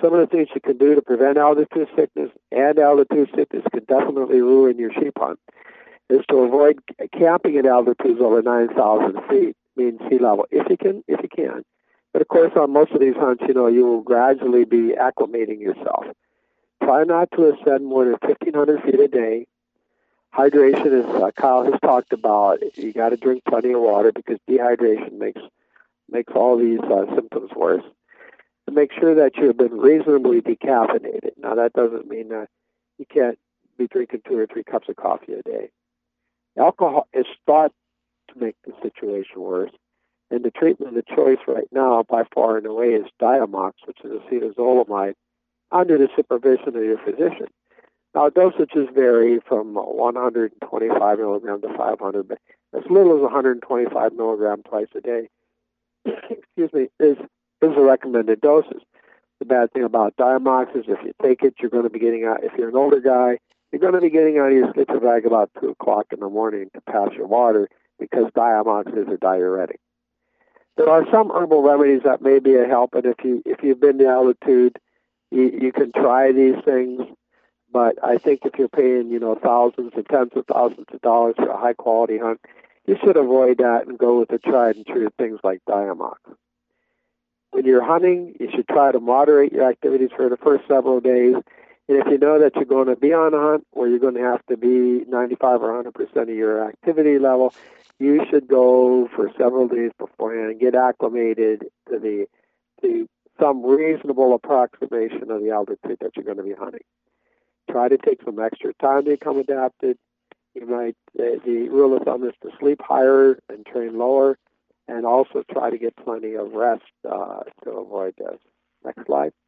some of the things you can do to prevent altitude sickness, and altitude sickness can definitely ruin your sheep hunt, is to avoid camping at altitudes over 9,000 feet, means sea level, if you can. But of course, on most of these hunts, you will gradually be acclimating yourself. Try not to ascend more than 1,500 feet a day. Hydration, as Kyle has talked about, you got to drink plenty of water because dehydration makes all these symptoms worse. And make sure that you have been reasonably decaffeinated. Now, that doesn't mean that you can't be drinking 2 or 3 cups of coffee a day. Alcohol is thought to make the situation worse, and the treatment of choice right now, by far and away, is Diamox, which is acetazolamide, under the supervision of your physician. Now, dosages vary from 125 milligrams to 500, but as little as 125 milligrams twice a day, excuse me, is the recommended doses. The bad thing about Diamox is if you take it, you're going to be getting out, if you're an older guy, you're going to be getting out of your sleeping bag about 2 o'clock in the morning to pass your water because Diamox is a diuretic. There are some herbal remedies that may be a help, and if you've been to altitude, you can try these things. But I think if you're paying, thousands and tens of thousands of dollars for a high-quality hunt, you should avoid that and go with the tried-and-true things like Diamox. When you're hunting, you should try to moderate your activities for the first several days. And if you know that you're going to be on a hunt where you're going to have to be 95 or 100% of your activity level, you should go for several days beforehand and get acclimated to some reasonable approximation of the altitude that you're going to be hunting. Try to take some extra time to become adapted. You might, the rule of thumb is to sleep higher and train lower, and also try to get plenty of rest to avoid this. Next slide.